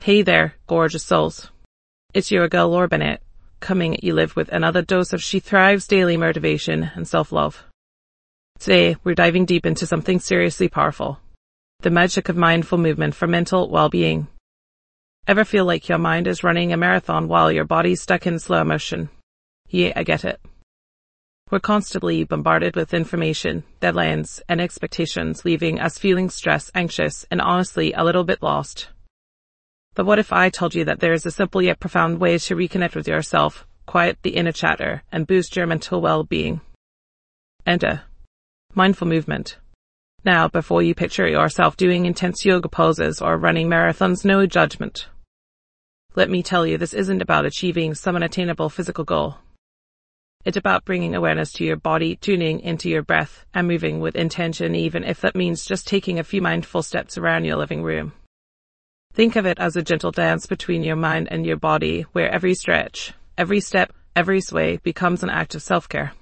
Hey there, gorgeous souls. It's your girl Laura Bennett, coming at you live with another dose of She Thrives daily motivation and self-love. Today, we're diving deep into something seriously powerful. The magic of mindful movement for mental well-being. Ever feel like your mind is running a marathon while your body's stuck in slow motion? Yeah, I get it. We're constantly bombarded with information, deadlines, and expectations, leaving us feeling stressed, anxious, and honestly a little bit lost. But what if I told you that there is a simple yet profound way to reconnect with yourself, quiet the inner chatter, and boost your mental well-being? Enter mindful movement. Now, before you picture yourself doing intense yoga poses or running marathons, no judgment. Let me tell you, this isn't about achieving some unattainable physical goal. It's about bringing awareness to your body, tuning into your breath, and moving with intention, even if that means just taking a few mindful steps around your living room. Think of it as a gentle dance between your mind and your body, where every stretch, every step, every sway becomes an act of self-care.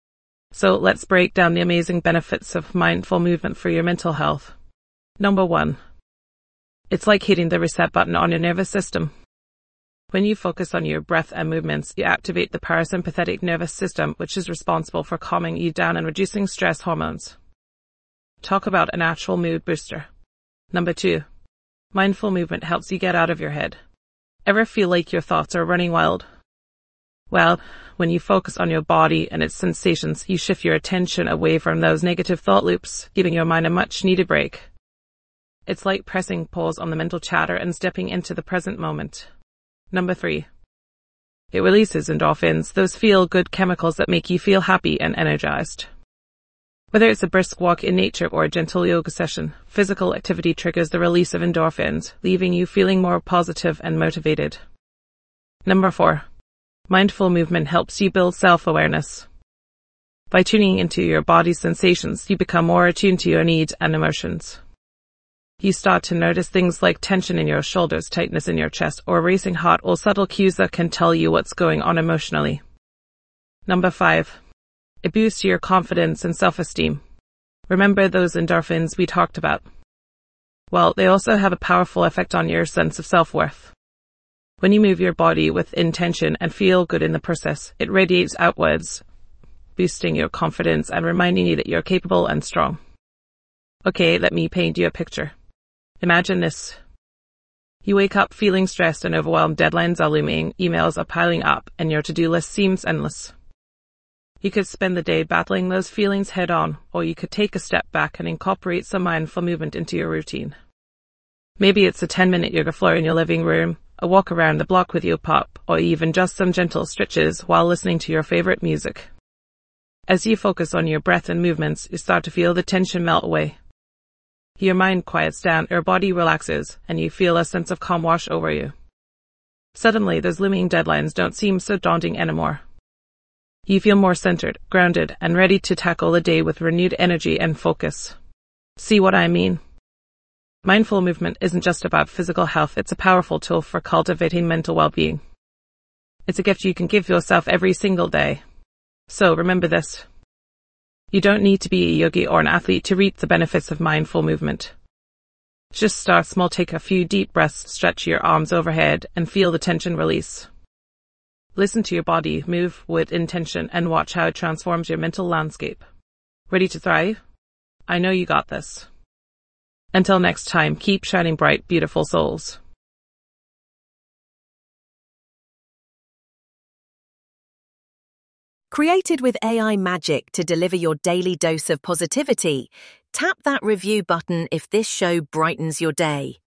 So let's break down the amazing benefits of mindful movement for your mental health. Number 1. It's like hitting the reset button on your nervous system. When you focus on your breath and movements, you activate the parasympathetic nervous system, which is responsible for calming you down and reducing stress hormones. Talk about a natural mood booster. Number 2. Mindful movement helps you get out of your head. Ever feel like your thoughts are running wild? Well, when you focus on your body and its sensations, you shift your attention away from those negative thought loops, giving your mind a much-needed break. It's like pressing pause on the mental chatter and stepping into the present moment. Number 3. It releases endorphins, those feel-good chemicals that make you feel happy and energized. Whether it's a brisk walk in nature or a gentle yoga session, physical activity triggers the release of endorphins, leaving you feeling more positive and motivated. Number 4. Mindful movement helps you build self-awareness. By tuning into your body's sensations, you become more attuned to your needs and emotions. You start to notice things like tension in your shoulders, tightness in your chest, or racing heart, all subtle cues that can tell you what's going on emotionally. Number 5. It boosts your confidence and self-esteem. Remember those endorphins we talked about? Well, they also have a powerful effect on your sense of self-worth. When you move your body with intention and feel good in the process, it radiates outwards, boosting your confidence and reminding you that you're capable and strong. Okay, let me paint you a picture. Imagine this. You wake up feeling stressed and overwhelmed, deadlines are looming, emails are piling up, and your to-do list seems endless. You could spend the day battling those feelings head-on, or you could take a step back and incorporate some mindful movement into your routine. Maybe it's a 10-minute yoga floor in your living room, a walk around the block with your pup, or even just some gentle stretches while listening to your favorite music. As you focus on your breath and movements, you start to feel the tension melt away. Your mind quiets down, your body relaxes, and you feel a sense of calm wash over you. Suddenly, those looming deadlines don't seem so daunting anymore. You feel more centered, grounded, and ready to tackle the day with renewed energy and focus. See what I mean? Mindful movement isn't just about physical health, it's a powerful tool for cultivating mental well-being. It's a gift you can give yourself every single day. So remember this. You don't need to be a yogi or an athlete to reap the benefits of mindful movement. Just start small, take a few deep breaths, stretch your arms overhead, and feel the tension release. Listen to your body, move with intention, and watch how it transforms your mental landscape. Ready to thrive? I know you got this. Until next time, keep shining bright, beautiful souls. Created with AI magic to deliver your daily dose of positivity, tap that review button if this show brightens your day.